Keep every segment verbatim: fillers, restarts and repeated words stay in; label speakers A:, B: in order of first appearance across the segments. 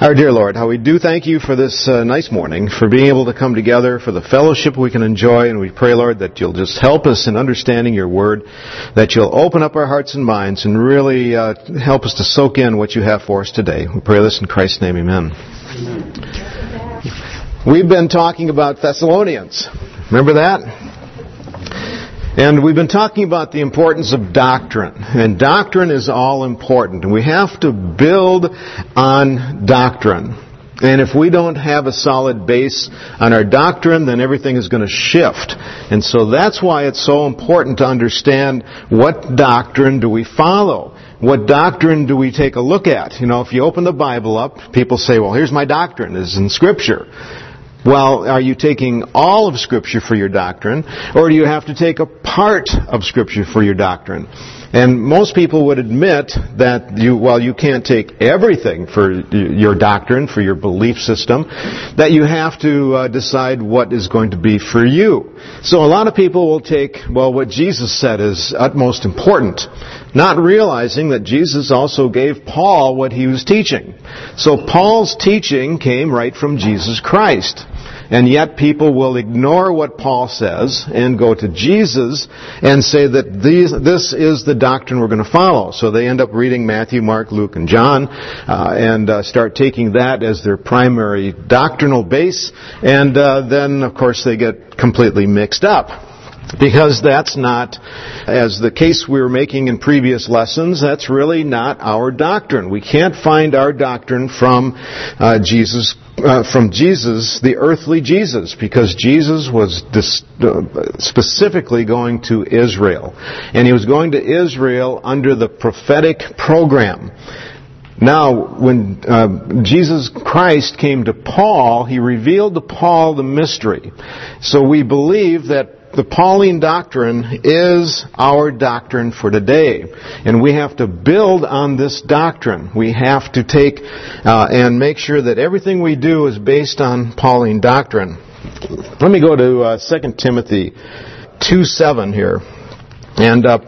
A: Our dear Lord, how we do thank you for this uh, nice morning, for being able to come together, for the fellowship we can enjoy, and we pray, Lord, that you'll just help us in understanding your word, that you'll open up our hearts and minds and really uh, help us to soak in what you have for us today. We pray this in Christ's name, amen. Amen. We've been talking about Thessalonians. Remember that? And we've been talking about the importance of doctrine. And doctrine is all important. And we have to build on doctrine. And if we don't have a solid base on our doctrine, then everything is going to shift. And so that's why it's so important to understand what doctrine do we follow. What doctrine do we take a look at? You know, if you open the Bible up, people say, well, here's my doctrine. It's in Scripture. Well, are you taking all of Scripture for your doctrine, or do you have to take a part of Scripture for your doctrine? And most people would admit that you, while you can't take everything for your doctrine, for your belief system, that you have to uh, decide what is going to be for you. So a lot of people will take, well, what Jesus said is utmost important, not realizing that Jesus also gave Paul what he was teaching. So Paul's teaching came right from Jesus Christ. And yet people will ignore what Paul says and go to Jesus and say that these, this is the doctrine we're going to follow. So they end up reading Matthew, Mark, Luke, and John uh, and uh, start taking that as their primary doctrinal base. And uh, then, of course, they get completely mixed up. Because that's not, as the case we were making in previous lessons, that's really not our doctrine. We can't find our doctrine from uh, Jesus, uh, from Jesus, the earthly Jesus, because Jesus was dis- uh, specifically going to Israel. And he was going to Israel under the prophetic program. Now, when uh, Jesus Christ came to Paul, he revealed to Paul the mystery. So we believe that the Pauline doctrine is our doctrine for today. And we have to build on this doctrine. We have to take uh, and make sure that everything we do is based on Pauline doctrine. Let me go to uh, Second Timothy two seven here. And uh,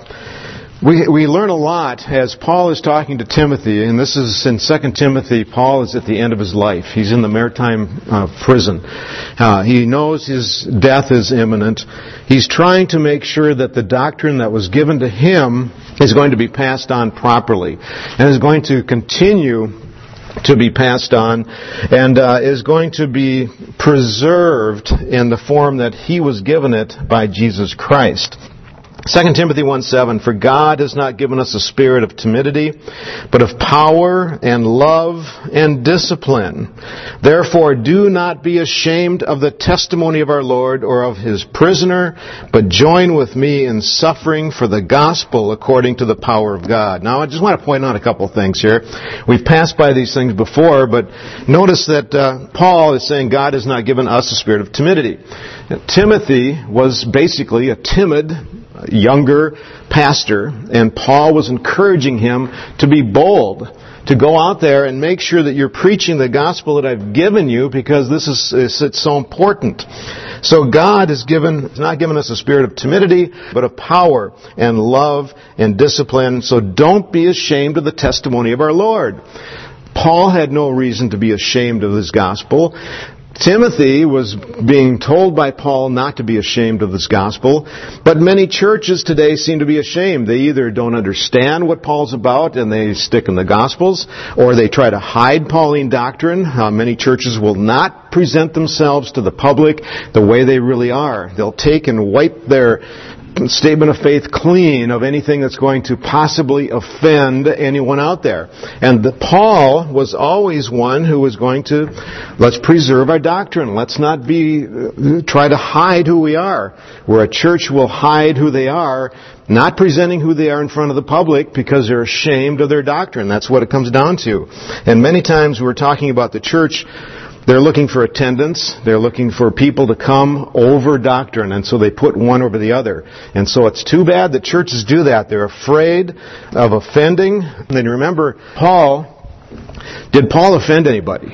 A: we we learn a lot as Paul is talking to Timothy, and this is in Second Timothy. Paul is at the end of his life. He's in the maritime uh, prison. Uh, he knows his death is imminent. He's trying to make sure that the doctrine that was given to him is going to be passed on properly, and is going to continue to be passed on, and uh, is going to be preserved in the form that he was given it by Jesus Christ. Second Timothy one seven, for God has not given us a spirit of timidity, but of power and love and discipline. Therefore, do not be ashamed of the testimony of our Lord or of His prisoner, but join with me in suffering for the gospel according to the power of God. Now, I just want to point out a couple of things here. We've passed by these things before, but notice that uh, Paul is saying God has not given us a spirit of timidity. Now, Timothy was basically a timid younger pastor, and Paul was encouraging him to be bold, to go out there and make sure that you're preaching the gospel that I've given you, because this is it's so important. So God has given, has not given us a spirit of timidity, but of power and love and discipline. So don't be ashamed of the testimony of our Lord. Paul had no reason to be ashamed of his gospel. Timothy was being told by Paul not to be ashamed of this gospel, but many churches today seem to be ashamed. They either don't understand what Paul's about and they stick in the Gospels, or they try to hide Pauline doctrine. Uh, many churches will not present themselves to the public the way they really are. They'll take and wipe their statement of faith clean of anything that's going to possibly offend anyone out there. And the, Paul was always one who was going to, let's preserve our doctrine. Let's not be, uh, try to hide who we are. Where a church will hide who they are, not presenting who they are in front of the public because they're ashamed of their doctrine. That's what it comes down to. And many times we're talking about the church, they're looking for attendance. They're looking for people to come over doctrine, and so they put one over the other. And so it's too bad that churches do that. They're afraid of offending. And then remember, Paul, did Paul offend anybody?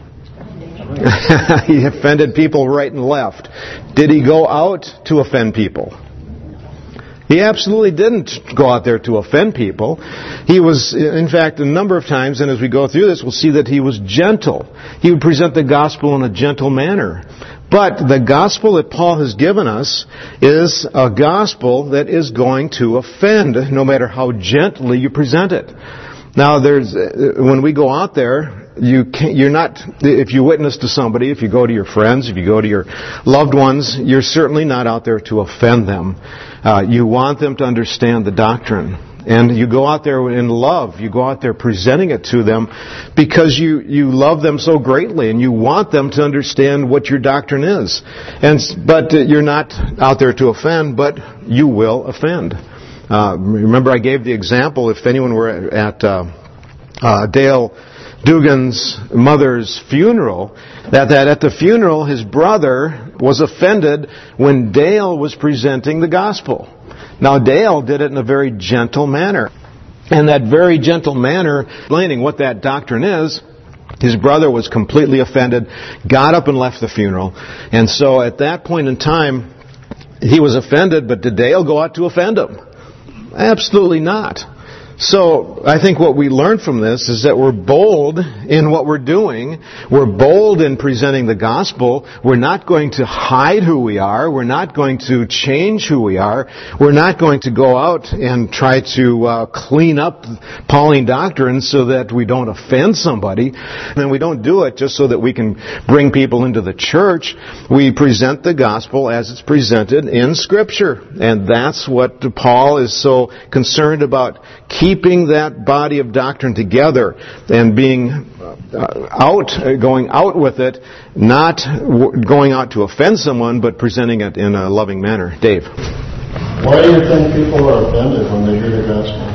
A: He offended people right and left. Did he go out to offend people? He absolutely didn't go out there to offend people. He was, in fact, a number of times, and as we go through this, we'll see that he was gentle. He would present the gospel in a gentle manner. But the gospel that Paul has given us is a gospel that is going to offend, no matter how gently you present it. Now, there's when we go out there, you can't, you're not, if you witness to somebody, if you go to your friends, if you go to your loved ones, you're certainly not out there to offend them. Uh, you want them to understand the doctrine. And you go out there in love. You go out there presenting it to them because you, you love them so greatly and you want them to understand what your doctrine is. And but you're not out there to offend, but you will offend. Uh, remember, I gave the example. If anyone were at uh, uh, Dale Dugan's mother's funeral, that, that at the funeral his brother was offended when Dale was presenting the gospel. Now, Dale did it in a very gentle manner. And that very gentle manner, explaining what that doctrine is, his brother was completely offended, got up and left the funeral. And so at that point in time, he was offended, but did Dale go out to offend him? Absolutely not. So I think what we learn from this is that we're bold in what we're doing. We're bold in presenting the gospel. We're not going to hide who we are. We're not going to change who we are. We're not going to go out and try to uh, clean up Pauline doctrine so that we don't offend somebody. And we don't do it just so that we can bring people into the church. We present the gospel as it's presented in Scripture. And that's what Paul is so concerned about, keeping that body of doctrine together and being uh, out, going out with it, not w- going out to offend someone, but presenting it in a loving manner. Dave.
B: Why do you think people are offended when they hear the gospel?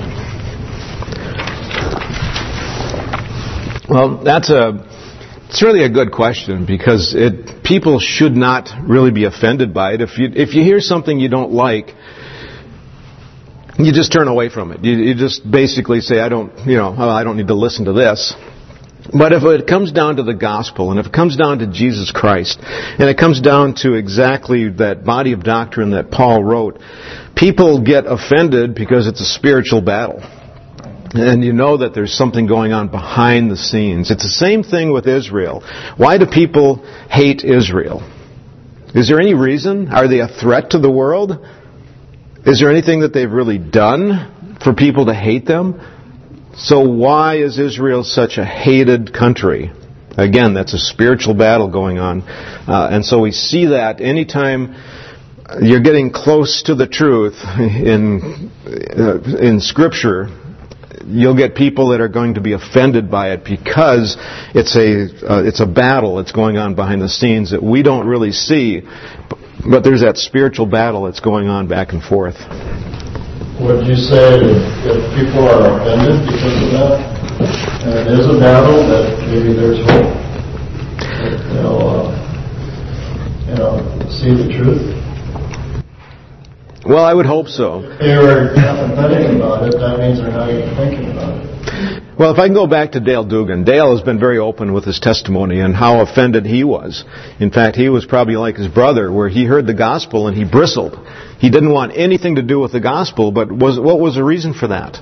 A: Well, that's a, it's really a good question, because it, people should not really be offended by it. If you, if you hear something you don't like, you just turn away from it. You, you just basically say, I don't, you know, oh, I don't need to listen to this. But if it comes down to the gospel, and if it comes down to Jesus Christ, and it comes down to exactly that body of doctrine that Paul wrote, people get offended because it's a spiritual battle. And you know that there's something going on behind the scenes. It's the same thing with Israel. Why do people hate Israel? Is there any reason? Are they a threat to the world? Is there anything that they've really done for people to hate them? So why is Israel such a hated country? Again, that's a spiritual battle going on. Uh, and so we see that anytime you're getting close to the truth in uh, in Scripture, you'll get people that are going to be offended by it because it's a uh, it's a battle that's going on behind the scenes that we don't really see. But there's that spiritual battle that's going on back and forth.
B: Would you say that if people are offended because of that, and it is a battle, that maybe there's hope? That they'll, uh, you know, see the truth?
A: Well, I would hope so.
B: If they were apathetic about it, that means they're not even thinking about it.
A: Well, if I can go back to Dale Dugan, Dale has been very open with his testimony and how offended he was. In fact, he was probably like his brother, where he heard the gospel and he bristled. He didn't want anything to do with the gospel, but was, what was the reason for that?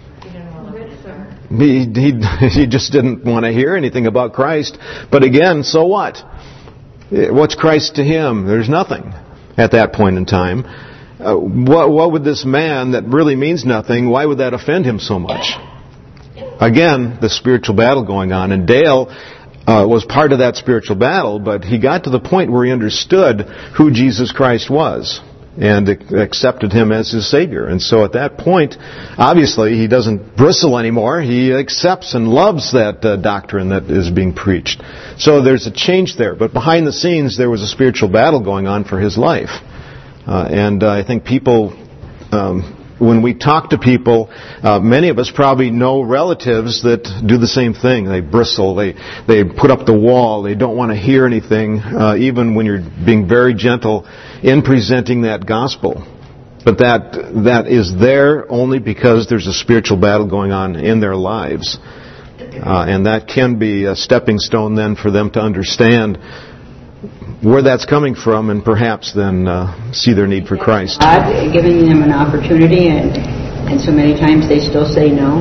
A: He, he, he just didn't want to hear anything about Christ. But again, so what? What's Christ to him? There's nothing at that point in time. Uh, what, what would this man that really means nothing, why would that offend him so much? Again, the spiritual battle going on. And Dale uh, was part of that spiritual battle, but he got to the point where he understood who Jesus Christ was and accepted him as his Savior. And so at that point, obviously, he doesn't bristle anymore. He accepts and loves that uh, doctrine that is being preached. So there's a change there. But behind the scenes, there was a spiritual battle going on for his life. Uh, and uh, I think people, um, when we talk to people, uh, many of us probably know relatives that do the same thing. They bristle, they they put up the wall, they don't want to hear anything, uh, even when you're being very gentle in presenting that gospel. But that that is there only because there's a spiritual battle going on in their lives. Uh, and that can be a stepping stone then for them to understand where that's coming from, and perhaps then uh, see their need for Christ.
C: God giving them an opportunity, and and so many times they still say no.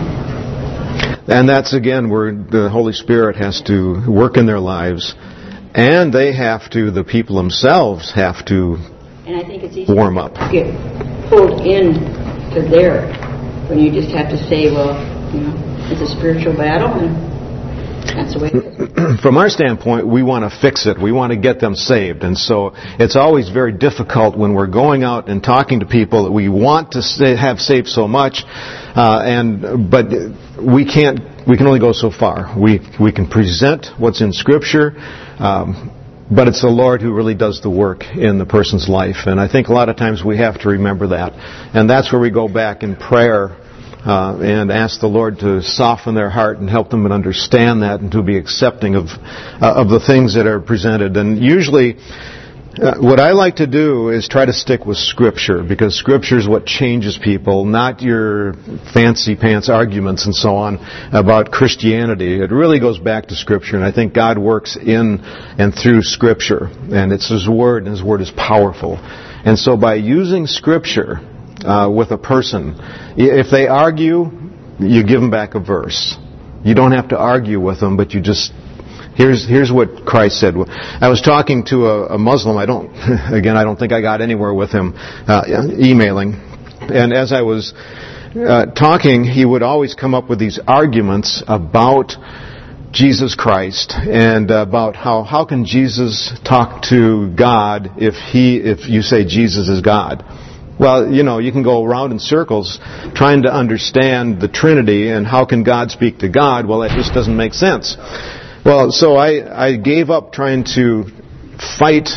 A: And that's again where the Holy Spirit has to work in their lives, and they have to, the people themselves have to
C: and I think it's easy
A: warm up.
C: To get pulled in to there when you just have to say, well, you know, it's a spiritual battle, and that's the way it is.
A: From our standpoint, we want to fix it. We want to get them saved. And so it's always very difficult when we're going out and talking to people that we want to say, have saved so much, uh, and but we can't. We can only go so far. We we can present what's in Scripture, um, but it's the Lord who really does the work in the person's life. And I think a lot of times we have to remember that. And that's where we go back in prayer uh, and ask the Lord to soften their heart and help them to understand that and to be accepting of uh, of the things that are presented. And usually, Uh, what I like to do is try to stick with Scripture, because Scripture is what changes people, not your fancy pants arguments and so on about Christianity. It really goes back to Scripture, and I think God works in and through Scripture, and it's His Word, and His Word is powerful. And so by using Scripture uh, with a person, if they argue, you give them back a verse. You don't have to argue with them, but you just Here's here's what Christ said. I was talking to a, a Muslim. I don't, again, I don't think I got anywhere with him uh, emailing. And as I was uh, talking, he would always come up with these arguments about Jesus Christ and about how how can Jesus talk to God if he if you say Jesus is God. Well, you know, you can go around in circles trying to understand the Trinity and how can God speak to God. Well, that just doesn't make sense. Well, so I, I gave up trying to fight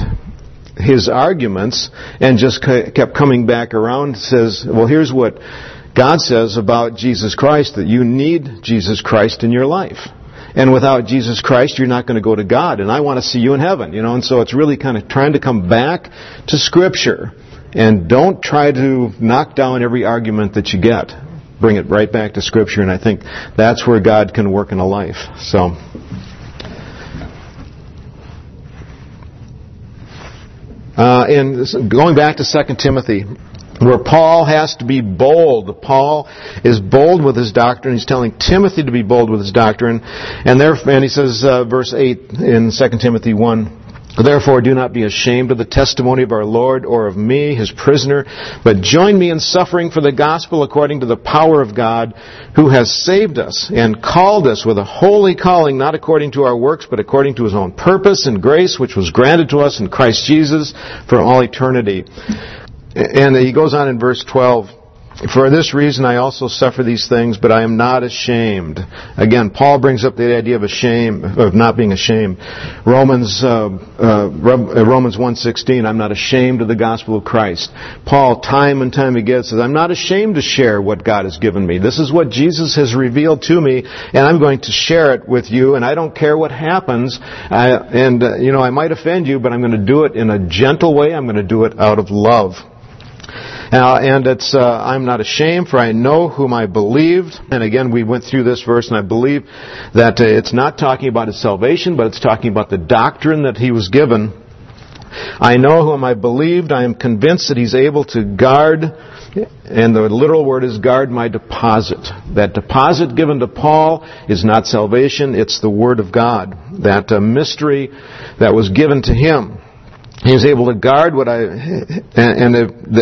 A: his arguments and just kept coming back around. Says, well, here's what God says about Jesus Christ, that you need Jesus Christ in your life. And without Jesus Christ, you're not going to go to God. And I want to see you in heaven, you know. And so it's really kind of trying to come back to Scripture. And don't try to knock down every argument that you get. Bring it right back to Scripture. And I think that's where God can work in a life. So... Uh, and going back to Second Timothy, where Paul has to be bold. Paul is bold with his doctrine. He's telling Timothy to be bold with his doctrine. And, there, and he says, uh, verse eight in Second Timothy one, therefore do not be ashamed of the testimony of our Lord or of me, His prisoner, but join me in suffering for the gospel according to the power of God, who has saved us and called us with a holy calling, not according to our works, but according to His own purpose and grace, which was granted to us in Christ Jesus for all eternity. And he goes on in verse twelve, for this reason I also suffer these things, but I am not ashamed. Again, Paul brings up the idea of ashamed, of not being ashamed. Romans uh, uh, Romans one sixteen, I'm not ashamed of the gospel of Christ. Paul, time and time again, says, I'm not ashamed to share what God has given me. This is what Jesus has revealed to me, and I'm going to share it with you, and I don't care what happens. I, and, uh, you know, I might offend you, but I'm going to do it in a gentle way. I'm going to do it out of love. Uh, and it's, uh, I'm not ashamed, for I know whom I believed. And again, we went through this verse, and I believe that uh, it's not talking about his salvation, but it's talking about the doctrine that he was given. I know whom I believed. I am convinced that he's able to guard, and the literal word is guard, my deposit. That deposit given to Paul is not salvation, it's the Word of God. That uh, mystery that was given to him. He was able to guard what I, and, and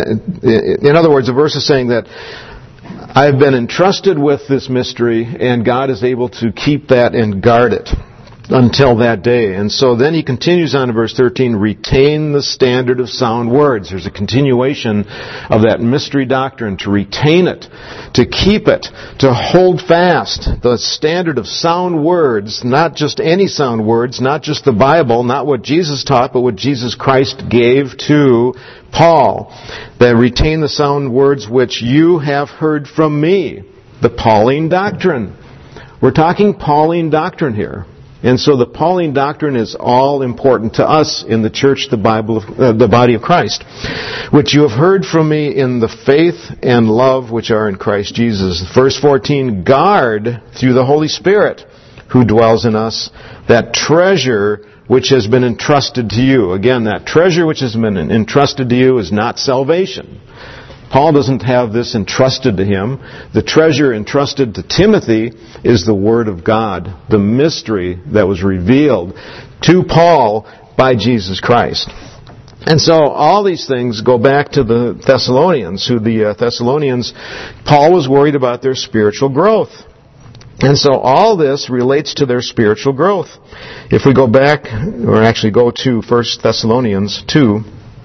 A: in other words, the verse is saying that I've been entrusted with this mystery, and God is able to keep that and guard it until that day. And so then he continues on to verse thirteen, retain the standard of sound words. There's a continuation of that mystery doctrine, to retain it, to keep it, to hold fast the standard of sound words, not just any sound words, not just the Bible, not what Jesus taught, but what Jesus Christ gave to Paul. That retain the sound words which you have heard from me. The Pauline doctrine. We're talking Pauline doctrine here. And so the Pauline doctrine is all important to us in the church, the Bible, of, uh, the body of Christ, which you have heard from me in the faith and love which are in Christ Jesus. Verse fourteen, guard through the Holy Spirit who dwells in us, that treasure which has been entrusted to you. Again, that treasure which has been entrusted to you is not salvation. Paul doesn't have this entrusted to him. The treasure entrusted to Timothy is the Word of God, the mystery that was revealed to Paul by Jesus Christ. And so all these things go back to the Thessalonians, who the uh, Thessalonians, Paul was worried about their spiritual growth. And so all this relates to their spiritual growth. If we go back, or actually go to First Thessalonians two,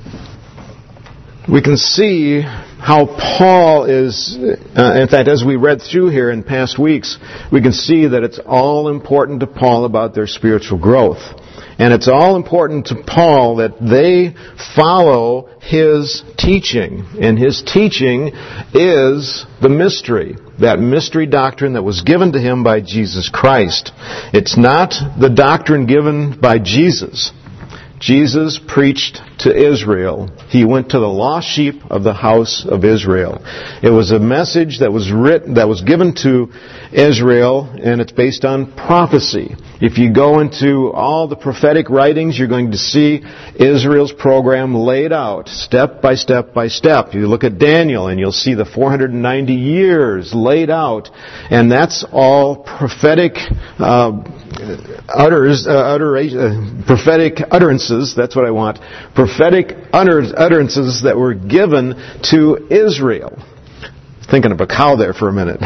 A: we can see how Paul is, uh, in fact, as we read through here in past weeks, we can see that it's all important to Paul about their spiritual growth. And it's all important to Paul that they follow his teaching. And his teaching is the mystery, that mystery doctrine that was given to him by Jesus Christ. It's not the doctrine given by Jesus. Jesus preached to Israel. He went to the lost sheep of the house of Israel. It was a message that was written, that was given to Israel, and it's based on prophecy. If you go into all the prophetic writings, you're going to see Israel's program laid out step by step by step. You look at Daniel and you'll see the four hundred ninety years laid out, and that's all prophetic uh, utters, uh, utter, uh, prophetic utterances. That's what I want. Prophetic utter, utterances that were given to Israel. Thinking of a cow there for a minute.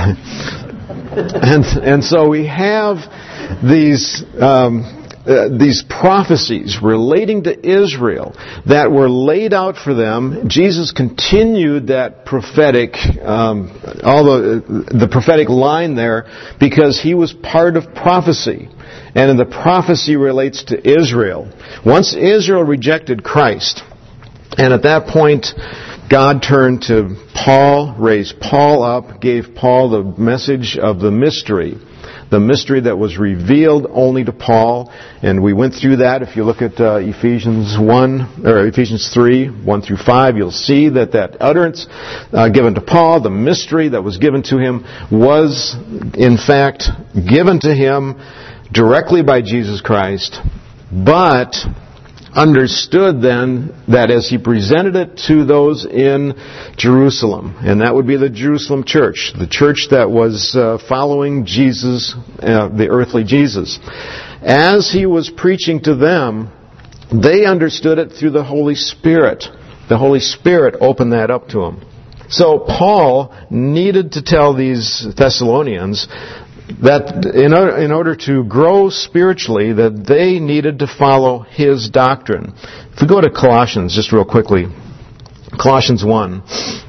A: and and so we have these um, uh, these prophecies relating to Israel that were laid out for them. Jesus continued that prophetic, um, all the the prophetic line there, because he was part of prophecy. And the prophecy relates to Israel. Once Israel rejected Christ, and at that point, God turned to Paul, raised Paul up, gave Paul the message of the mystery. The mystery that was revealed only to Paul. And we went through that. If you look at uh, Ephesians one, or Ephesians three, one through five, you'll see that that utterance uh, given to Paul, the mystery that was given to him, was in fact given to him directly by Jesus Christ, but understood then that as he presented it to those in Jerusalem, and that would be the Jerusalem church, the church that was uh, following Jesus, uh, the earthly Jesus. As he was preaching to them, they understood it through the Holy Spirit. The Holy Spirit opened that up to them. So Paul needed to tell these Thessalonians that in order, in order to grow spiritually, that they needed to follow his doctrine. If we go to Colossians, just real quickly, Colossians one.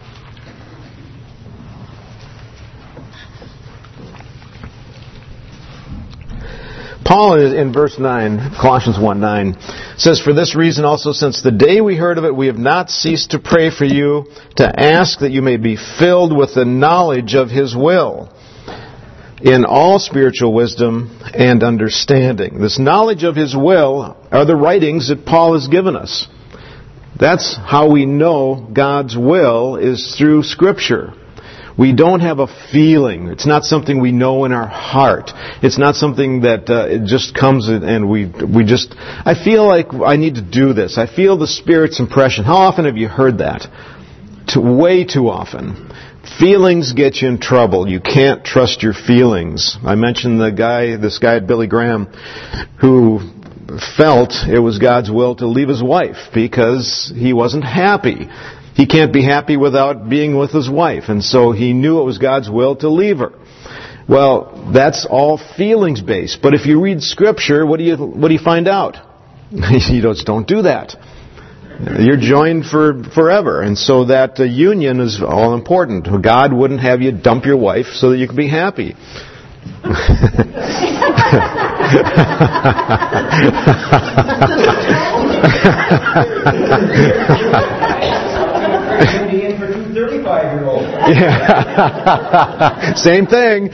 A: Paul, in verse nine, Colossians one nine, says, "For this reason also, since the day we heard of it, we have not ceased to pray for you, to ask that you may be filled with the knowledge of his will, in all spiritual wisdom and understanding." This knowledge of his will are the writings that Paul has given us. That's how we know God's will, is through Scripture. We don't have a feeling. It's not something we know in our heart. It's not something that uh, it just comes and we we just, I feel like I need to do this. I feel the Spirit's impression. How often have you heard that? To, way too often. Feelings get you in trouble. You can't trust your feelings. I mentioned the guy, this guy at Billy Graham, who felt it was God's will to leave his wife because he wasn't happy. He can't be happy without being with his wife, and so he knew it was God's will to leave her. Well, that's all feelings based. But if you read Scripture, what do you what do you find out? You just don't do that. You're joined for forever, and so that uh, union is all important. God wouldn't have you dump your wife so that you could be happy. Yeah. Same thing.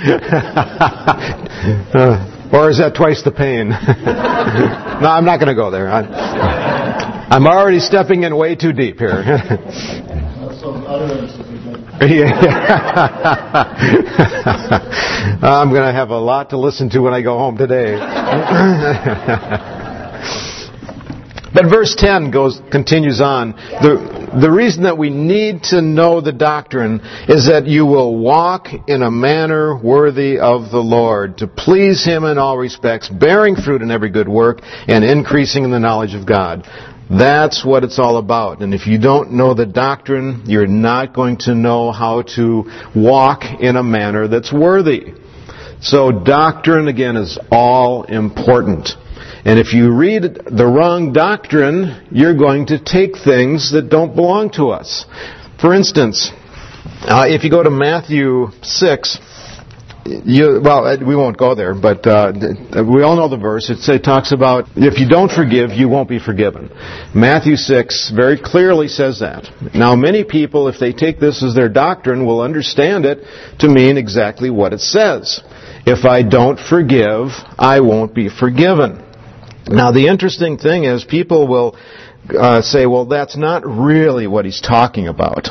A: uh, or is that twice the pain? No, I'm not going to go there. I, I'm already stepping in way too deep here.
B: Some utterances again.
A: I'm going to have a lot to listen to when I go home today. But verse ten goes continues on. The, the reason that we need to know the doctrine is that you will walk in a manner worthy of the Lord, to please Him in all respects, bearing fruit in every good work, and increasing in the knowledge of God. That's what it's all about. And if you don't know the doctrine, you're not going to know how to walk in a manner that's worthy. So doctrine, again, is all important. And if you read the wrong doctrine, you're going to take things that don't belong to us. For instance, uh, if you go to Matthew six, you, well, we won't go there, but uh, we all know the verse. It, it talks about if you don't forgive, you won't be forgiven. Matthew six very clearly says that. Now, many people, if they take this as their doctrine, will understand it to mean exactly what it says. If I don't forgive, I won't be forgiven. Now, the interesting thing is people will uh, say, well, that's not really what he's talking about.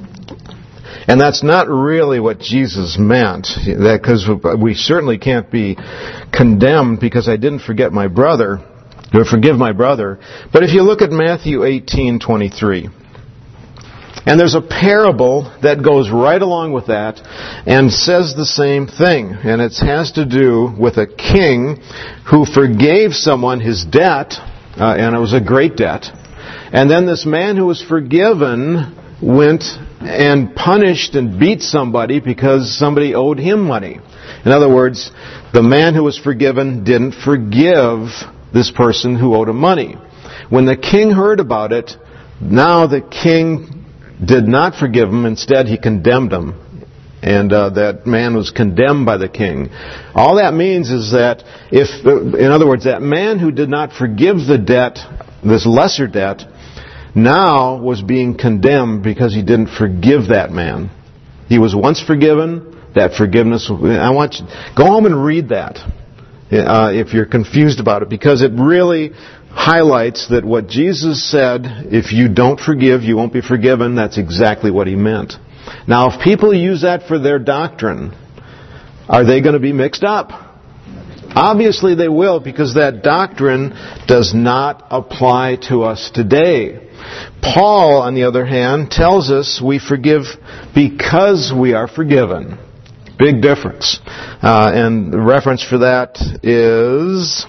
A: And that's not really what Jesus meant, because we certainly can't be condemned because I didn't forget my brother, or forgive my brother. But if you look at Matthew eighteen twenty-three, and there's a parable that goes right along with that and says the same thing. And it has to do with a king who forgave someone his debt, uh, and it was a great debt. And then this man who was forgiven went and punished and beat somebody because somebody owed him money. In other words, the man who was forgiven didn't forgive this person who owed him money. When the king heard about it, now the king did not forgive him. Instead, he condemned him. And uh, that man was condemned by the king. All that means is that if, in other words, that man who did not forgive the debt, this lesser debt, now was being condemned because he didn't forgive that man. He was once forgiven. That forgiveness, I want you, go home and read that uh, if you're confused about it, because it really highlights that what Jesus said, if you don't forgive, you won't be forgiven, that's exactly what He meant. Now, if people use that for their doctrine, are they going to be mixed up? Obviously they will, because that doctrine does not apply to us today. Paul, on the other hand, tells us we forgive because we are forgiven. Big difference. Uh, and the reference for that is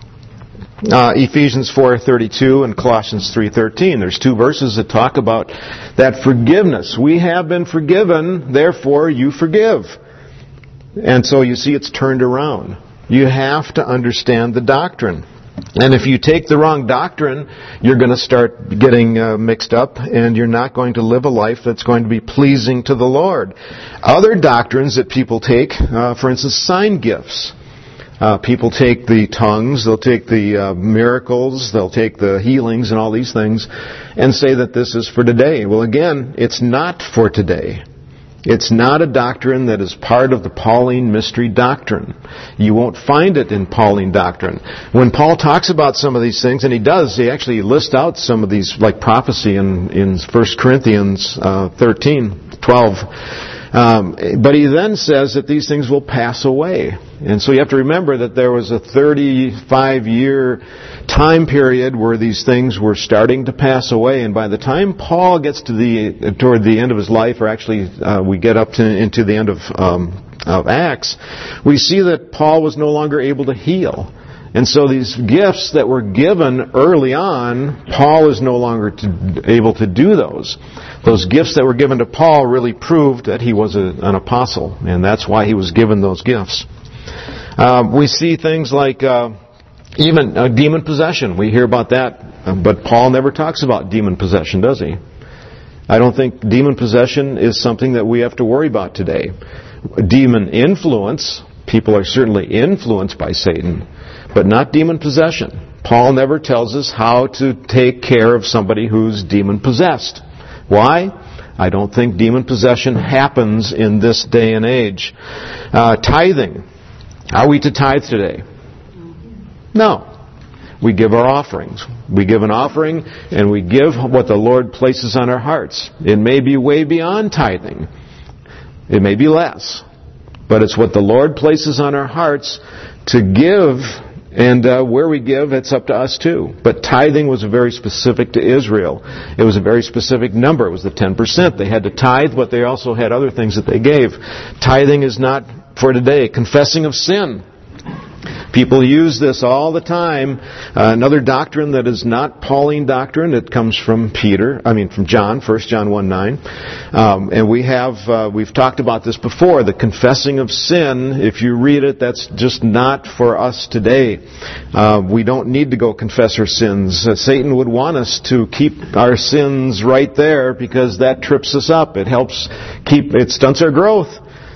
A: Uh, Ephesians four thirty-two and Colossians three thirteen. There's two verses that talk about that forgiveness. We have been forgiven, therefore you forgive. And so you see it's turned around. You have to understand the doctrine. And if you take the wrong doctrine, you're going to start getting uh, mixed up, and you're not going to live a life that's going to be pleasing to the Lord. Other doctrines that people take, uh, for instance, sign gifts. Uh, people take the tongues, they'll take the uh, miracles, they'll take the healings and all these things and say that this is for today. Well, again, it's not for today. It's not a doctrine that is part of the Pauline mystery doctrine. You won't find it in Pauline doctrine. When Paul talks about some of these things, and he does, he actually lists out some of these, like prophecy in, in First Corinthians uh, thirteen, twelve. Um, but he then says that these things will pass away. And so you have to remember that there was a thirty-five year time period where these things were starting to pass away. And by the time Paul gets to the toward the end of his life, or actually uh, we get up to into the end of, um, of Acts, we see that Paul was no longer able to heal. And so these gifts that were given early on, Paul is no longer to, able to do those. Those gifts that were given to Paul really proved that he was a, an apostle, and that's why he was given those gifts. Uh, we see things like uh, even uh, demon possession. We hear about that, but Paul never talks about demon possession, does he? I don't think demon possession is something that we have to worry about today. Demon influence, people are certainly influenced by Satan, but not demon possession. Paul never tells us how to take care of somebody who's demon possessed. Why? I don't think demon possession happens in this day and age. Uh, tithing. Are we to tithe today? No. we give our offerings. We give an offering, and we give what the Lord places on our hearts. It may be way beyond tithing. It may be less. But it's what the Lord places on our hearts to give, and uh, where we give, it's up to us too. But tithing was very specific to Israel. It was a very specific number. It was the ten percent. They had to tithe, but they also had other things that they gave. Tithing is not for today. Confessing of sin. People use this all the time. Uh, another doctrine that is not Pauline doctrine. It comes from Peter. I mean, from John. First John one nine. Um, and we have uh, we've talked about this before. The confessing of sin. If you read it, that's just not for us today. Uh, we don't need to go confess our sins. Uh, Satan would want us to keep our sins right there because that trips us up. It helps keep. It stunts our growth.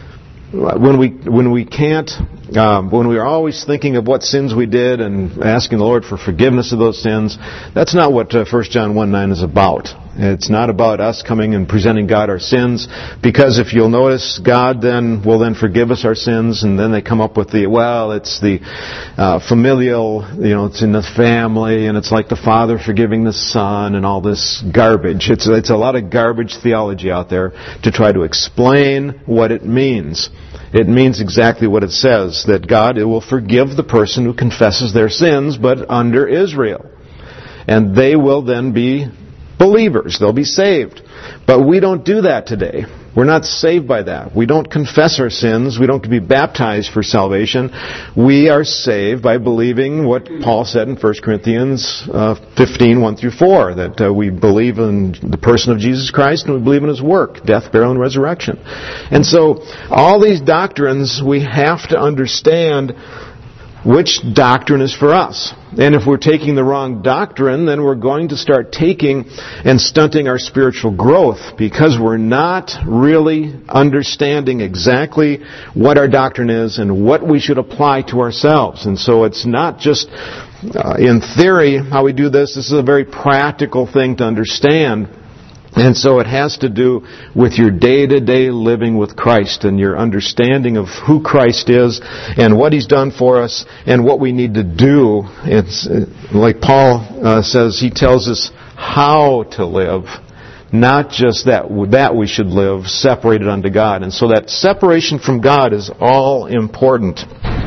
A: When we when we can't, um, when we are always thinking of what sins we did and asking the Lord for forgiveness of those sins, that's not what uh, First John one nine is about. It's not about us coming and presenting God our sins, because if you'll notice, God then will then forgive us our sins, and then they come up with the, well, it's the uh, familial, you know, it's in the family, and it's like the father forgiving the son, and all this garbage. It's it's a lot of garbage theology out there to try to explain what it means. It means exactly what it says, that God will forgive the person who confesses their sins, but under Israel. And they will then be believers. They'll be saved. But we don't do that today. We're not saved by that. We don't confess our sins. We don't be baptized for salvation. We are saved by believing what Paul said in First Corinthians uh, fifteen, one through four, that uh, we believe in the person of Jesus Christ and we believe in His work, death, burial, and resurrection. And so all these doctrines, we have to understand which doctrine is for us. And if we're taking the wrong doctrine, then we're going to start taking and stunting our spiritual growth, because we're not really understanding exactly what our doctrine is and what we should apply to ourselves. And so it's not just uh, in theory how we do this. This is a very practical thing to understand. And so it has to do with your day-to-day living with Christ and your understanding of who Christ is and what He's done for us and what we need to do. It's like Paul uh, says, he tells us how to live, not just that that we should live separated unto God. And so that separation from God is all important.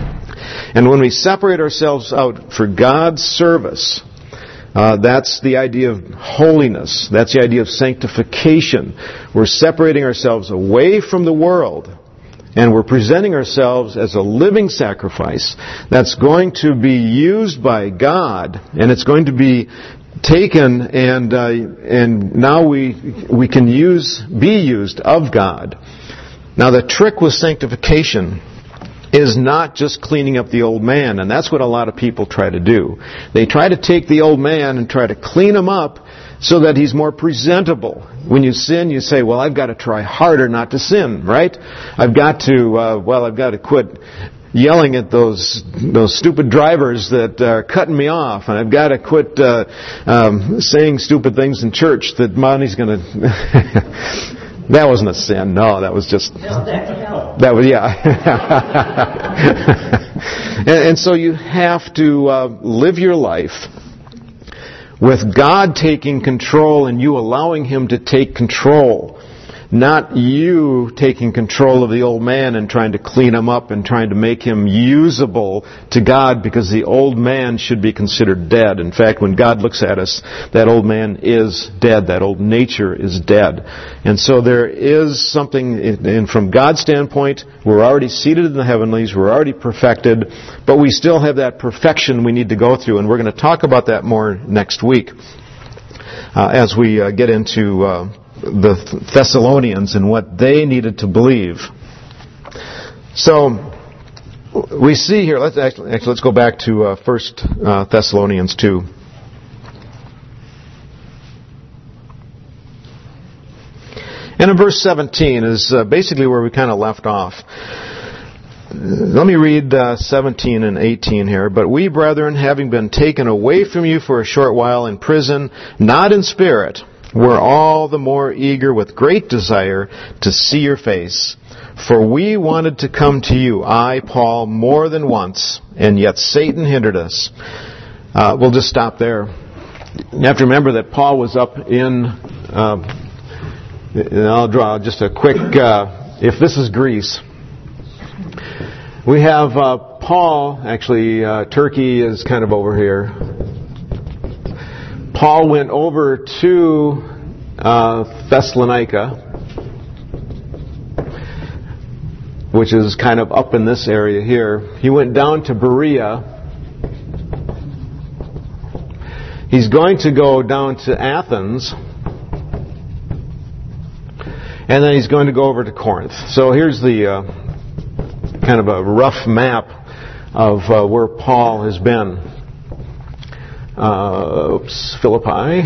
A: And when we separate ourselves out for God's service, Uh, that's the idea of holiness. That's the idea of sanctification. We're separating ourselves away from the world, and we're presenting ourselves as a living sacrifice that's going to be used by God, and it's going to be taken, and uh, and now we we can use be used of God. Now the trick with sanctification is not just cleaning up the old man, and that's what a lot of people try to do. They try to take the old man and try to clean him up so that he's more presentable. When you sin, you say, well, I've got to try harder not to sin, right? I've got to, uh, well, I've got to quit yelling at those those stupid drivers that are cutting me off, and I've got to quit uh, um, saying stupid things in church that money's going to... That wasn't a sin. No, that was just...
C: No, that helped.
A: That was, yeah. and, and so you have to uh, live your life with God taking control and you allowing Him to take control. Not you taking control of the old man and trying to clean him up and trying to make him usable to God, because the old man should be considered dead. In fact, when God looks at us, that old man is dead. That old nature is dead. And so there is something, and from God's standpoint, we're already seated in the heavenlies, we're already perfected, but we still have that perfection we need to go through, and we're going to talk about that more next week uh, as we uh, get into... Uh, the Thessalonians and what they needed to believe. So we see here. Let's actually, actually let's go back to uh, First uh, Thessalonians two. And in verse seventeen is uh, basically where we kind of left off. Let me read uh, seventeen and eighteen here. But we, brethren, having been taken away from you for a short while in prison, not in spirit, we're all the more eager with great desire to see your face. For we wanted to come to you, I, Paul, more than once, and yet Satan hindered us. Uh, we'll just stop there. You have to remember that Paul was up in, uh, and I'll draw just a quick, uh, if this is Greece, we have uh, Paul, actually uh, Turkey is kind of over here. Paul went over to uh, Thessalonica, which is kind of up in this area here. He went down to Berea. He's going to go down to Athens. And then he's going to go over to Corinth. So here's the uh, kind of a rough map of uh, where Paul has been. Uh, oops, Philippi.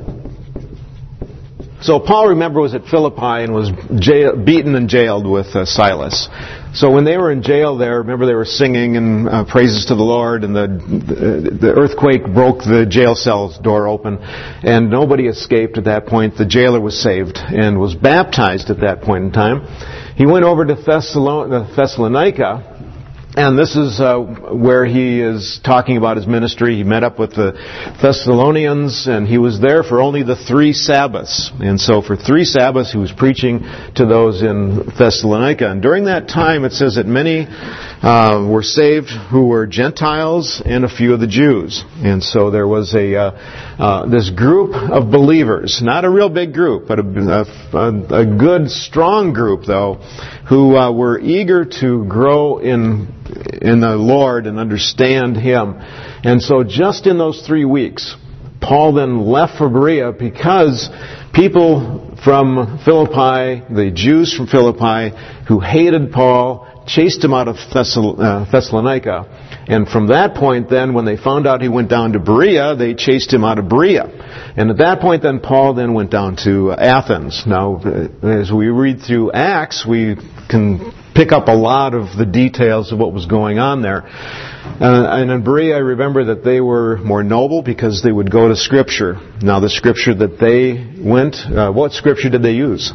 A: So Paul, remember, was at Philippi and was jail, beaten and jailed with uh, Silas. So when they were in jail there, remember they were singing and uh, praises to the Lord, and the, the the earthquake broke the jail cell's door open, and nobody escaped at that point. The jailer was saved and was baptized at that point in time. He went over to Thessalon- Thessalonica. And this is uh, where he is talking about his ministry. He met up with the Thessalonians, and he was there for only the three Sabbaths. And so for three Sabbaths, he was preaching to those in Thessalonica. And during that time, it says that many uh, were saved who were Gentiles and a few of the Jews. And so there was a uh, uh, this group of believers, not a real big group, but a, a, a good, strong group, though, who uh, were eager to grow in in the Lord and understand Him. And so just in those three weeks, Paul then left for Berea because people from Philippi, the Jews from Philippi, who hated Paul, chased him out of Thessal- uh, Thessalonica. And from that point then, when they found out he went down to Berea, they chased him out of Berea. And at that point then, Paul then went down to Athens. Now, as we read through Acts, we can pick up a lot of the details of what was going on there. Uh, and in Berea, I remember that they were more noble because they would go to Scripture. Now, the Scripture that they went, uh, what Scripture did they use?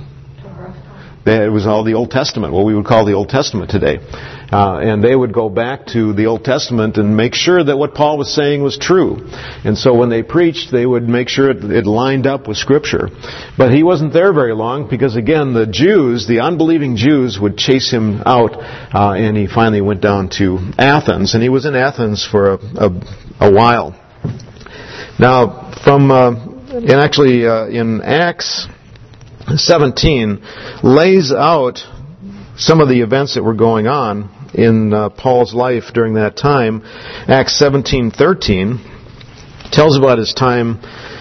A: It was all the Old Testament, what we would call the Old Testament today. Uh, and they would go back to the Old Testament and make sure that what Paul was saying was true. And so when they preached, they would make sure it, it lined up with Scripture. But he wasn't there very long because, again, the Jews, the unbelieving Jews, would chase him out. Uh, and he finally went down to Athens. And he was in Athens for a, a, a while. Now, from, uh, and actually uh, in Acts seventeen lays out some of the events that were going on in uh, Paul's life during that time. Acts seventeen thirteen tells about his time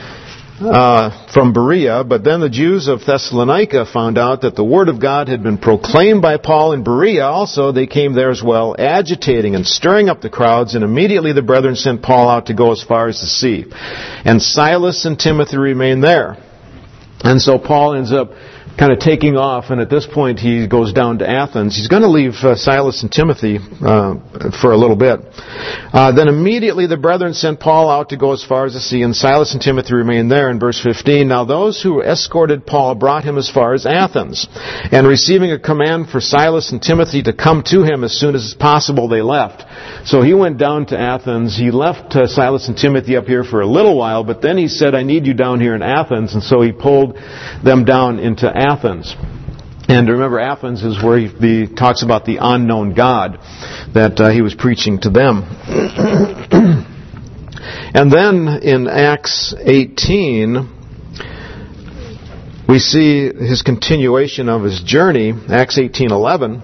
A: uh, from Berea. But then the Jews of Thessalonica found out that the word of God had been proclaimed by Paul in Berea. Also, they came there as well, agitating and stirring up the crowds. And immediately the brethren sent Paul out to go as far as the sea. And Silas and Timothy remained there. And so Paul ends up kind of taking off, and at this point he goes down to Athens. He's going to leave uh, Silas and Timothy uh, for a little bit. Uh, then immediately the brethren sent Paul out to go as far as the sea, and Silas and Timothy remained there. In verse fifteen, now those who escorted Paul brought him as far as Athens, and receiving a command for Silas and Timothy to come to him as soon as possible, they left. So he went down to Athens. He left uh, Silas and Timothy up here for a little while, but then he said, I need you down here in Athens, and so he pulled them down into Athens. Athens. And remember, Athens is where he, he talks about the unknown God that uh, he was preaching to them. And then in Acts eighteen, we see his continuation of his journey. Acts eighteen eleven.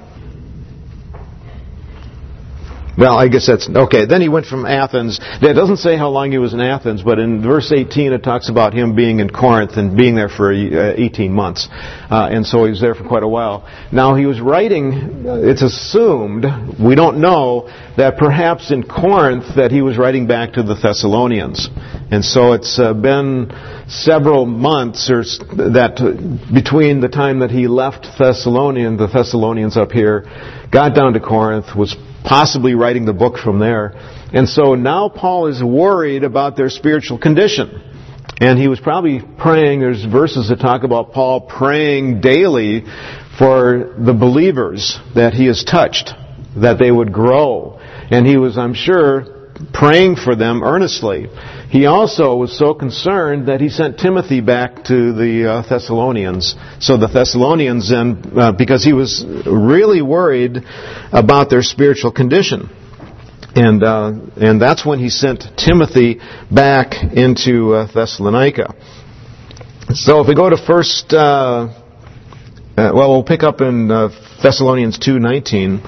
A: Well, I guess that's... Okay, then he went from Athens. It doesn't say how long he was in Athens, but in verse eighteen it talks about him being in Corinth and being there for eighteen months. Uh, and so he was there for quite a while. Now, he was writing, it's assumed, we don't know, that perhaps in Corinth that he was writing back to the Thessalonians. And so it's uh, been several months or that between the time that he left Thessalonian, the Thessalonians up here, got down to Corinth, was possibly writing the book from there. And so now Paul is worried about their spiritual condition. And he was probably praying, there's verses that talk about Paul praying daily for the believers that he has touched, that they would grow. And he was, I'm sure, praying for them earnestly. He also was so concerned that he sent Timothy back to the uh, Thessalonians. So the Thessalonians then, uh, because he was really worried about their spiritual condition. And uh, and that's when he sent Timothy back into uh, Thessalonica. So if we go to first, uh, uh, well, we'll pick up in uh, Thessalonians two nineteen.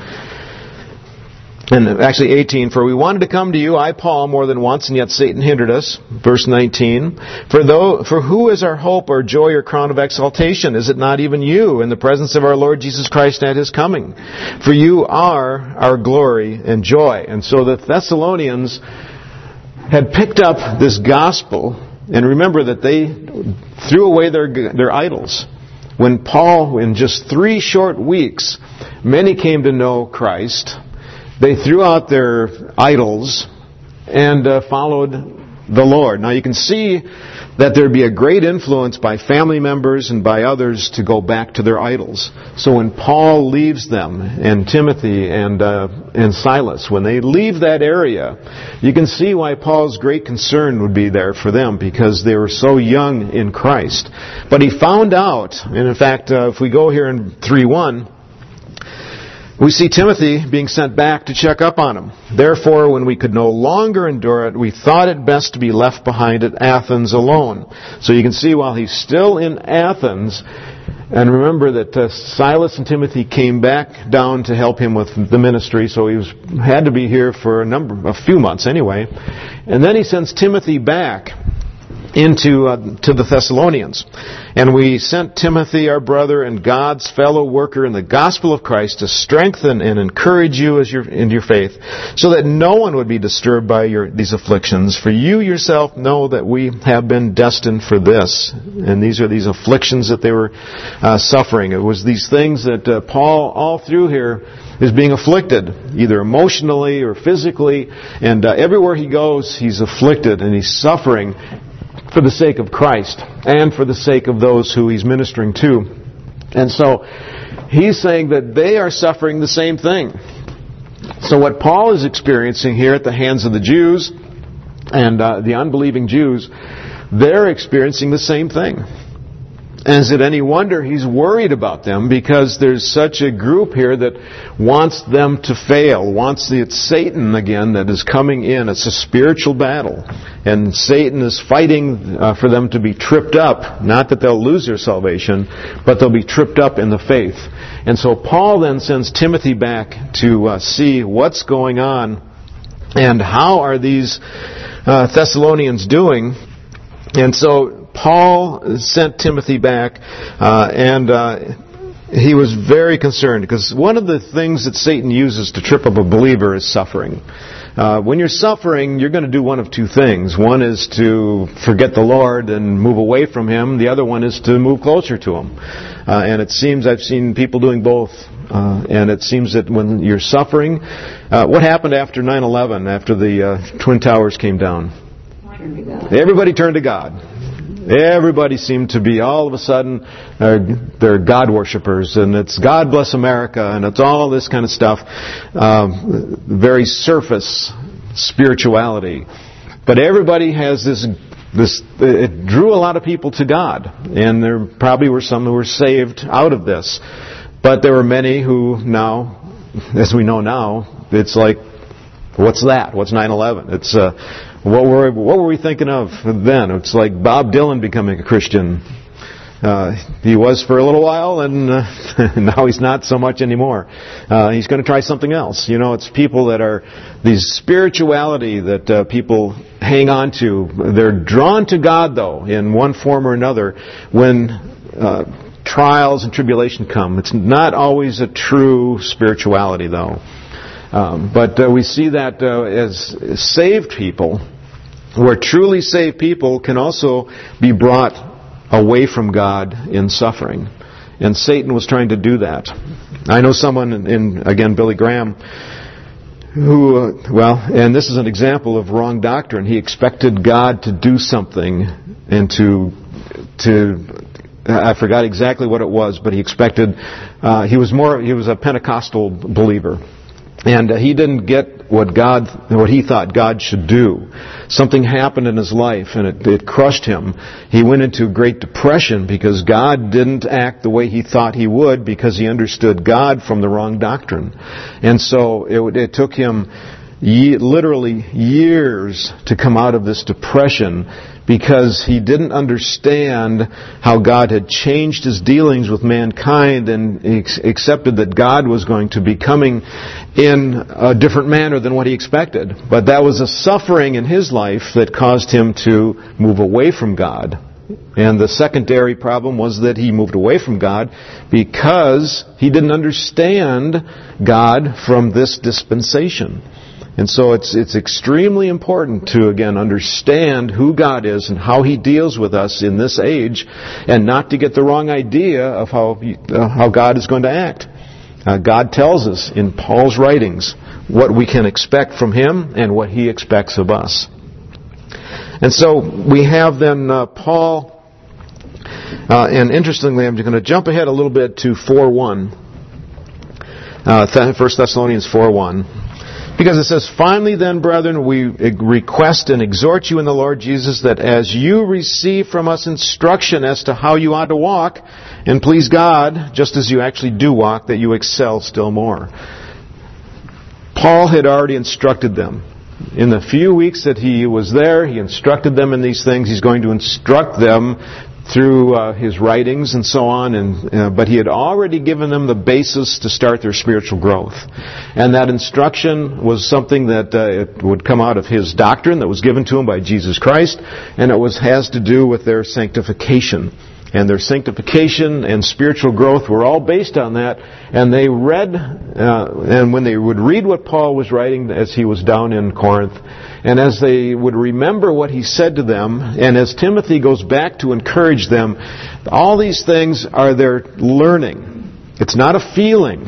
A: And actually eighteen, for we wanted to come to you, I, Paul, more than once, and yet Satan hindered us. Verse nineteen, for though, for who is our hope or joy or crown of exaltation? Is it not even you in the presence of our Lord Jesus Christ at His coming? For you are our glory and joy. And so the Thessalonians had picked up this gospel, and remember that they threw away their their idols. When Paul, in just three short weeks, many came to know Christ. They threw out their idols and uh, followed the Lord. Now you can see that there'd be a great influence by family members and by others to go back to their idols. So when Paul leaves them, and Timothy and uh, and Silas, when they leave that area, you can see why Paul's great concern would be there for them, because they were so young in Christ. But he found out, and in fact, uh, if we go here in three one, we see Timothy being sent back to check up on him. Therefore, when we could no longer endure it, we thought it best to be left behind at Athens alone. So you can see while he's still in Athens, and remember that uh, Silas and Timothy came back down to help him with the ministry, so he was had to be here for a number, a few months anyway. And then he sends Timothy back into uh, to the Thessalonians. And we sent Timothy, our brother and God's fellow worker in the gospel of Christ, to strengthen and encourage you as your, in your faith, so that no one would be disturbed by your, these afflictions. For you yourself know that we have been destined for this. And these are these afflictions that they were uh, suffering. It was these things that uh, Paul, all through here, is being afflicted, either emotionally or physically. And uh, everywhere he goes, he's afflicted and he's suffering for the sake of Christ and for the sake of those who he's ministering to. And so he's saying that they are suffering the same thing. So what Paul is experiencing here at the hands of the Jews and uh, the unbelieving Jews, they're experiencing the same thing. And is it any wonder he's worried about them, because there's such a group here that wants them to fail, wants the, it's Satan again that is coming in. It's a spiritual battle. And Satan is fighting uh, for them to be tripped up. Not that they'll lose their salvation, but they'll be tripped up in the faith. And so Paul then sends Timothy back to uh, see what's going on and how are these uh, Thessalonians doing. And so Paul sent Timothy back, uh, and uh, he was very concerned, because one of the things that Satan uses to trip up a believer is suffering. Uh, when you're suffering, you're going to do one of two things. One is to forget the Lord and move away from Him. The other one is to move closer to Him. Uh, and it seems I've seen people doing both. Uh, and it seems that when you're suffering, uh, what happened after nine eleven, after the uh, Twin Towers came down? Turn to God. Everybody turned to God. Everybody seemed to be, all of a sudden, uh, they're God worshippers, and it's God bless America, and it's all this kind of stuff. Um, very surface spirituality. But everybody has this, this, it drew a lot of people to God, and there probably were some who were saved out of this. But there were many who now, as we know now, it's like, what's that? What's nine eleven? It's, uh, What were what were we thinking of then? It's like Bob Dylan becoming a Christian. Uh, he was for a little while, and uh, now he's not so much anymore. Uh, he's going to try something else. You know, it's people that are these spirituality that uh, people hang on to. They're drawn to God, though, in one form or another, when uh, trials and tribulation come. It's not always a true spirituality, though. Um, but uh, we see that uh, as saved people, where truly saved people can also be brought away from God in suffering. And Satan was trying to do that. I know someone, in, in again, Billy Graham, who, uh, well, and this is an example of wrong doctrine. He expected God to do something and to, to, I forgot exactly what it was, but he expected, uh, he was more, he was a Pentecostal believer. And uh, he didn't get what God, what he thought God should do. Something happened in his life and it, it crushed him. He went into great depression because God didn't act the way he thought he would because he understood God from the wrong doctrine. And so it, it took him ye, literally years to come out of this depression because he didn't understand how God had changed his dealings with mankind and he accepted that God was going to be coming in a different manner than what he expected. But that was a suffering in his life that caused him to move away from God. And the secondary problem was that he moved away from God because he didn't understand God from this dispensation. And so it's it's extremely important to, again, understand who God is and how he deals with us in this age and not to get the wrong idea of how uh, how God is going to act. Uh, God tells us in Paul's writings what we can expect from him and what he expects of us. And so we have then uh, Paul, uh, and interestingly, I'm going to jump ahead a little bit to four one, uh, First Thessalonians four one. Because it says, "Finally then, brethren, we request and exhort you in the Lord Jesus that as you receive from us instruction as to how you ought to walk and please God, just as you actually do walk, that you excel still more." Paul had already instructed them. In the few weeks that he was there, he instructed them in these things. He's going to instruct them through uh, his writings and so on, and uh, but he had already given them the basis to start their spiritual growth. And that instruction was something that uh, it would come out of his doctrine that was given to him by Jesus Christ, and it was has to do with their sanctification. And their sanctification and spiritual growth were all based on that. And they read, uh, and when they would read what Paul was writing as he was down in Corinth, and as they would remember what he said to them, and as Timothy goes back to encourage them, all these things are their learning. It's not a feeling.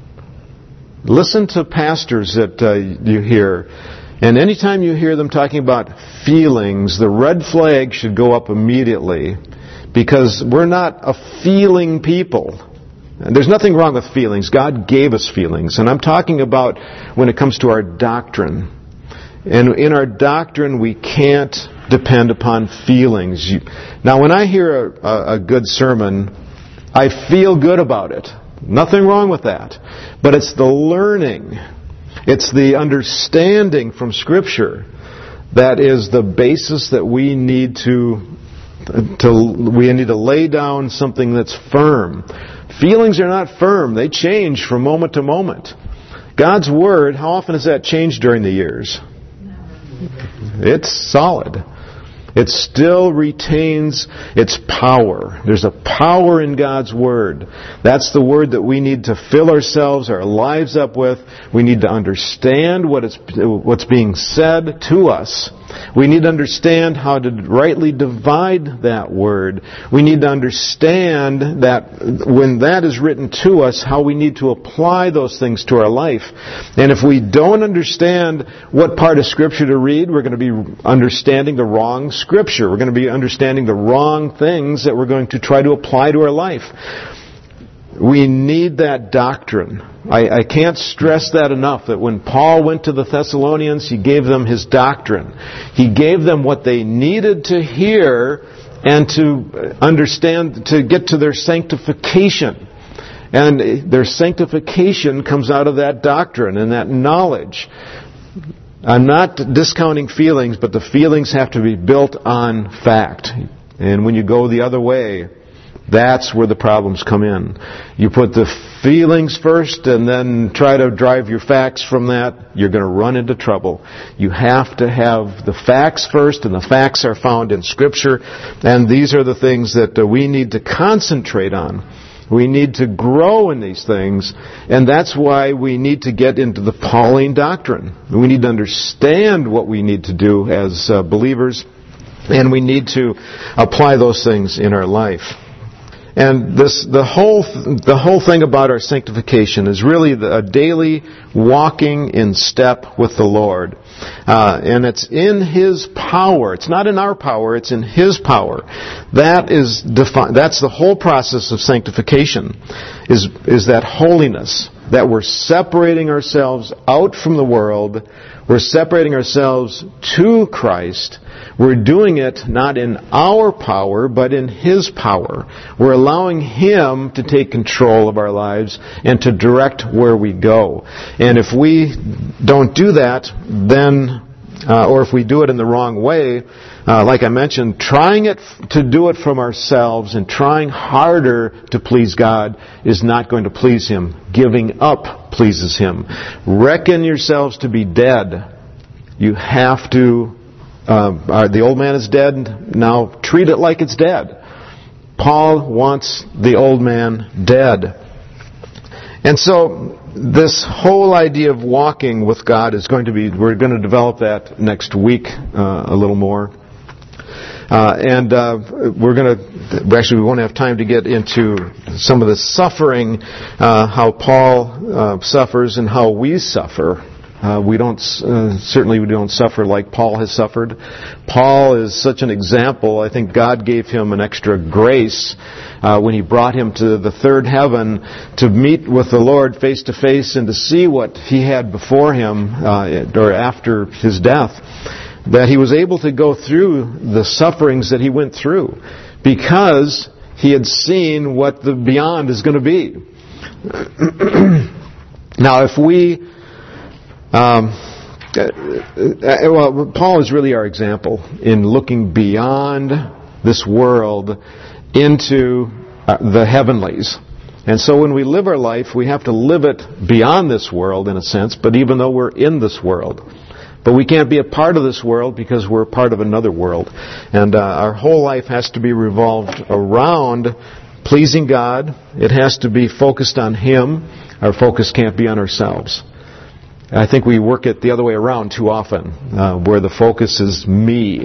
A: Listen to pastors that uh, you hear, and anytime you hear them talking about feelings, the red flag should go up immediately. Because we're not a feeling people. And there's nothing wrong with feelings. God gave us feelings. And I'm talking about when it comes to our doctrine. And in our doctrine, we can't depend upon feelings. You, now, when I hear a, a, a good sermon, I feel good about it. Nothing wrong with that. But it's the learning. It's the understanding from Scripture that is the basis that we need to To, we need to lay down something that's firm. Feelings are not firm. They change from moment to moment. God's Word, how often has that changed during the years? It's solid. It still retains its power. There's a power in God's Word. That's the Word that we need to fill ourselves, our lives up with. We need to understand what is, what's being said to us. We need to understand how to rightly divide that Word. We need to understand that when that is written to us, how we need to apply those things to our life. And if we don't understand what part of Scripture to read, we're going to be understanding the wrong Scripture. We're going to be understanding the wrong things that we're going to try to apply to our life. We need that doctrine. I, I can't stress that enough, that when Paul went to the Thessalonians, he gave them his doctrine. He gave them what they needed to hear and to understand, to get to their sanctification. And their sanctification comes out of that doctrine and that knowledge. I'm not discounting feelings, but the feelings have to be built on fact. And when you go the other way, that's where the problems come in. You put the feelings first and then try to drive your facts from that, you're going to run into trouble. You have to have the facts first, and the facts are found in Scripture, and these are the things that we need to concentrate on. We need to grow in these things, and that's why we need to get into the Pauline doctrine. We need to understand what we need to do as uh, believers, and we need to apply those things in our life. And this, the whole, the whole thing about our sanctification is really the, a daily walking in step with the Lord. Uh, and it's in His power. It's not in our power, it's in His power. That is defi- that's the whole process of sanctification, is, is that holiness. that we're separating ourselves out from the world. We're separating ourselves to Christ. We're doing it not in our power, but in His power. We're allowing Him to take control of our lives and to direct where we go. And if we don't do that, then, uh, or if we do it in the wrong way, uh, like I mentioned, trying it to do it from ourselves and trying harder to please God is not going to please Him. Giving up pleases Him. Reckon yourselves to be dead. You have to Uh, the old man is dead, now treat it like it's dead. Paul wants the old man dead. And so this whole idea of walking with God is going to be, we're going to develop that next week uh, a little more. Uh, and uh, we're going to, actually we won't have time to get into some of the suffering, uh, how Paul uh, suffers and how we suffer. Uh, we don't, uh, certainly we don't suffer like Paul has suffered. Paul is such an example. I think God gave him an extra grace uh, when He brought him to the third heaven to meet with the Lord face to face and to see what he had before him, uh, or after his death, that he was able to go through the sufferings that he went through because he had seen what the beyond is going to be. Now, if we Um, well, Paul is really our example in looking beyond this world into uh, the heavenlies. And so when we live our life, we have to live it beyond this world in a sense, but even though we're in this world. But we can't be a part of this world because we're a part of another world. And uh, our whole life has to be revolved around pleasing God. It has to be focused on Him. Our focus can't be on ourselves. I think we work it the other way around too often, uh, where the focus is me.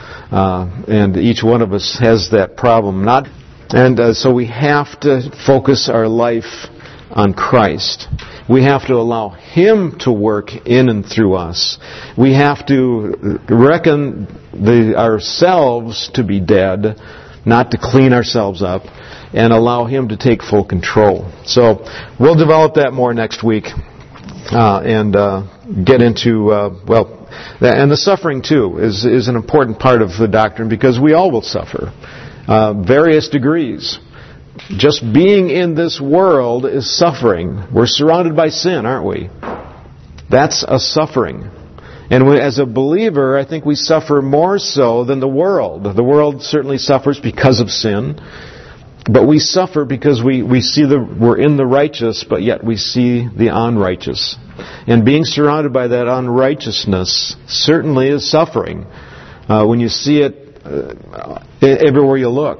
A: Uh, and each one of us has that problem. Not, and uh, so we have to focus our life on Christ. We have to allow Him to work in and through us. We have to reckon the, ourselves to be dead, not to clean ourselves up, and allow Him to take full control. So we'll develop that more next week. Uh, and uh, get into, uh, well, and the suffering too is is an important part of the doctrine because we all will suffer, uh, various degrees. Just being in this world is suffering. We're surrounded by sin, aren't we? That's a suffering. And we, as a believer, I think we suffer more so than the world. The world certainly suffers because of sin. But we suffer because we, we see the, we're in the righteous, but yet we see the unrighteous. And being surrounded by that unrighteousness certainly is suffering. Uh, when you see it uh, everywhere you look.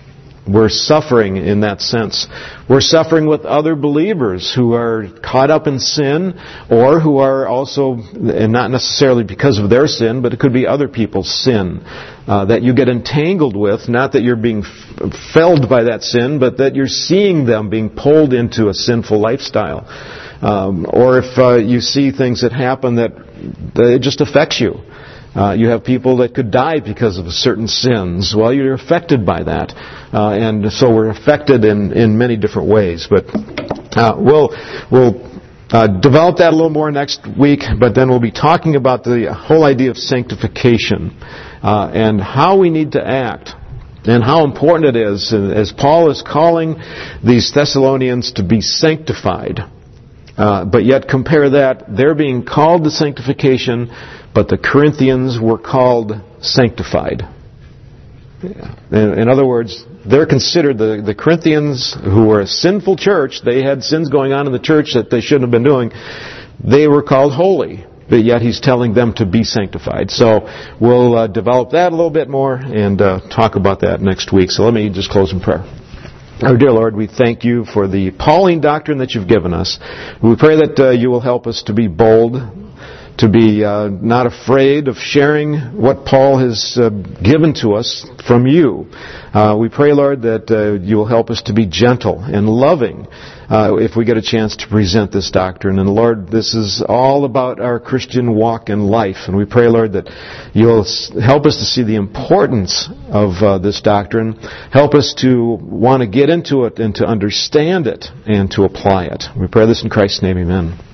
A: We're suffering in that sense. We're suffering with other believers who are caught up in sin, or who are also, and not necessarily because of their sin, but it could be other people's sin uh, that you get entangled with. Not that you're being f- felled by that sin, but that you're seeing them being pulled into a sinful lifestyle. Um, or if uh, you see things that happen that, that it just affects you. Uh, you have people that could die because of certain sins. Well, you're affected by that. Uh, and so we're affected in, in many different ways. But uh, we'll, we'll uh, develop that a little more next week, but then we'll be talking about the whole idea of sanctification uh, and how we need to act and how important it is, as Paul is calling these Thessalonians to be sanctified. Uh, but yet compare that, they're being called to sanctification, but the Corinthians were called sanctified. Yeah. In, in other words, they're considered, the, the Corinthians, who were a sinful church, they had sins going on in the church that they shouldn't have been doing, they were called holy. But yet he's telling them to be sanctified. So we'll uh, develop that a little bit more and uh, talk about that next week. So let me just close in prayer. Our dear Lord, we thank you for the Pauline doctrine that you've given us. We pray that uh, you will help us to be bold, to be uh, not afraid of sharing what Paul has uh, given to us from you. Uh, we pray, Lord, that uh, you will help us to be gentle and loving uh, if we get a chance to present this doctrine. And Lord, this is all about our Christian walk and life. And we pray, Lord, that you'll help us to see the importance of uh, this doctrine. Help us to want to get into it and to understand it and to apply it. We pray this in Christ's name, amen.